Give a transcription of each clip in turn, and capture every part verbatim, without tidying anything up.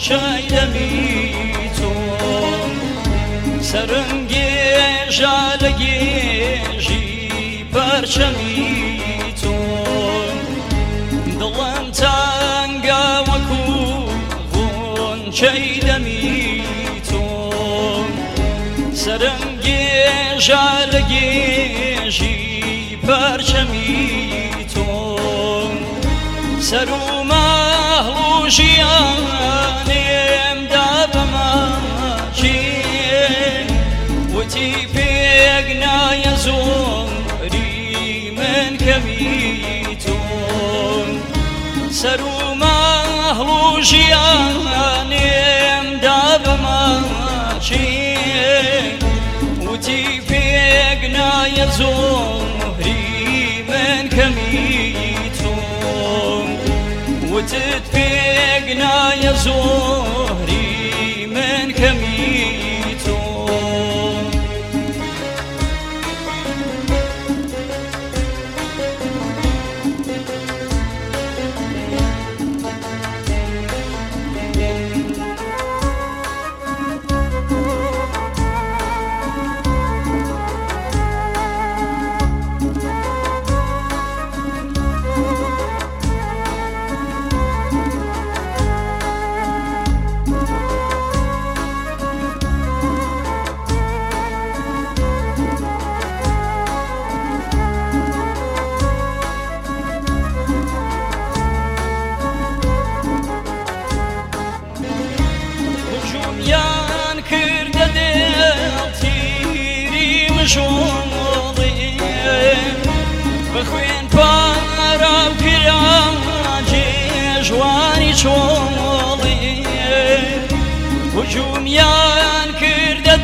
چای دەمیتۆم سەرنگێژە لە گێژی پەرچەمی تۆم دڵم تەنگە وەکو غۆنچەی دەمی تۆم سەرنگێژە لە گێژی پەرچەمی تۆم سەر و مەهڵ و ژیانێمدا بەماچێ وتی پێک نایە زۆری من کەمی تۆم سەر و مەهڵ و ژیانێمدا بەماچێ وتی پێک نایە زۆری من کەمی تۆم وتت پێک نایە زۆری من کەمی تۆم یان کردە دڵتیری مژۆڵێ بەخوێن پارە و کراجێژوانی چۆڵێ هجومیان کردە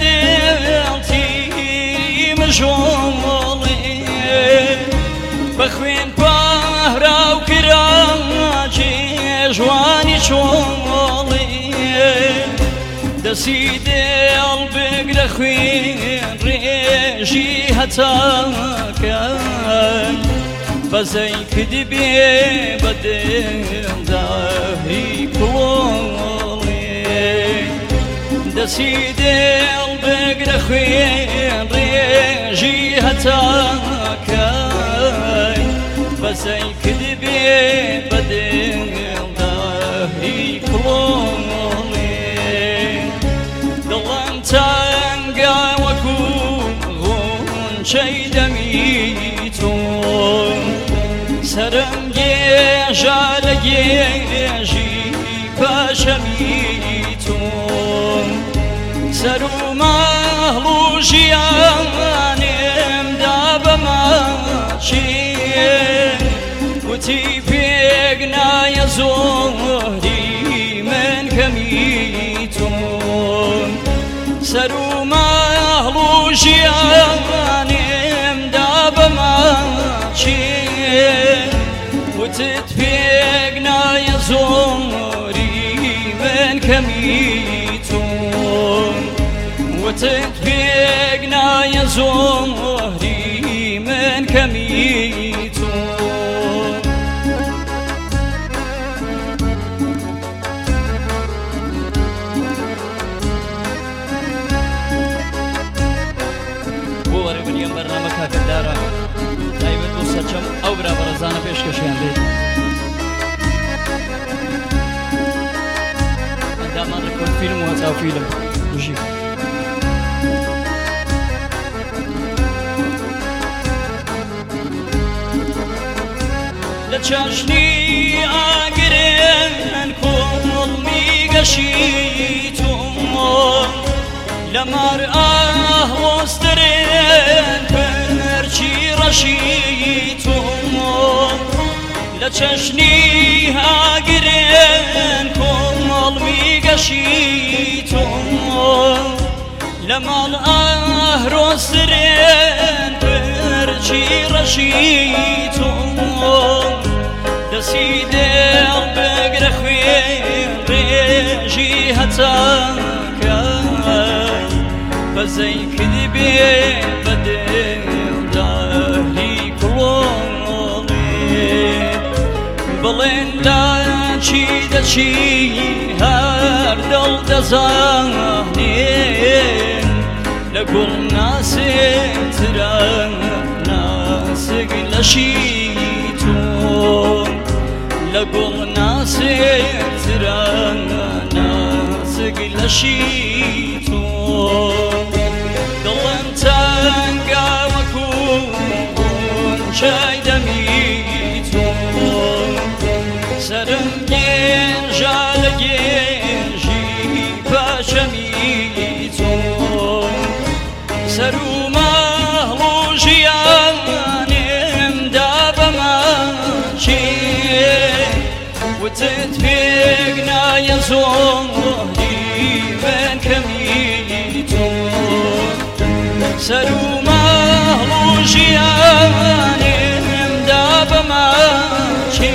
دڵتیری مژۆڵێ بەخوێن پارە و کراجێژوانی چۆڵێ دەسی دێڵ بگرە خوێن ڕێژی هەتاکەن بەزەی کردی بێ بە دڵداری کۆڵێ دەسی دێڵ بگرە خوێن ڕێژی هەتاکەن بەزەی کردی بێ بە دڵداری کۆڵێ دڵم تەنگە وەکو غۆنچەی دەمی تۆم سەرنگێژە لە گێژی پەرچەمی تۆم سەر و مەهڵ و ژیانێمدا بەماچێ وتی پێک نایە زۆری من کەمی تۆم سەر و مەهڵ و ژیانێمدا بەماچێ وتت پێک نایە زۆری من کەمی تۆم وتت پێک نایە زۆری من کەمی تۆم برنامه کاکەدارە تایبەت بۆ سەرچەم ئەو برا بەڕێزانە پێشکەشیان بێت ئەندامان ڕێکۆرد فیلم و هەچاو فیلم وژی لە چاشنی ئاگرێن کۆڵمی گەشیتۆم لەمار ئاهۆسترێن پەرچی ڕەشیتۆم لە چەشنی هاگرێن کۆڵمی گەشیتۆم لەماڵ ئاهۆسترێن پەرچی ڕەشیتۆم دەسی دێڵ بگرە خوێن ڕێژی هەتاکەن بەزەی کردی بێ بە دڵداری کۆڵێ بڵێن لا چی دەچی دڵ دەزانێن لەگوڵ ناسێترە ناسک لەشی تۆ لەگوڵ ناسێترە ناسک لەشی تۆ دڵم تەنگە وەکو غونچەی دەمی تۆ سرم گێنجە لە گێنجی پەچەمی تۆ سەر و مەهڵ و ژیانێمدا بەماچێ وتت پێک نایە زۆری من کەمی تۆ سەر و مەهڵ و ژیانێمدا بەماچێ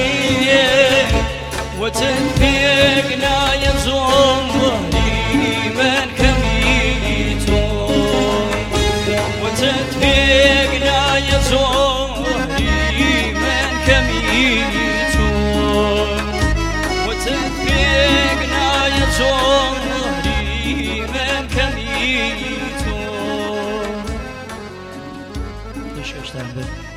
وتن پێک نایە زۆری من کەمی تۆ وتن پێک نایە زۆری من کەمی تۆ وتن پێک نایە زۆری من کەمی تۆ پێشکەشتان بێت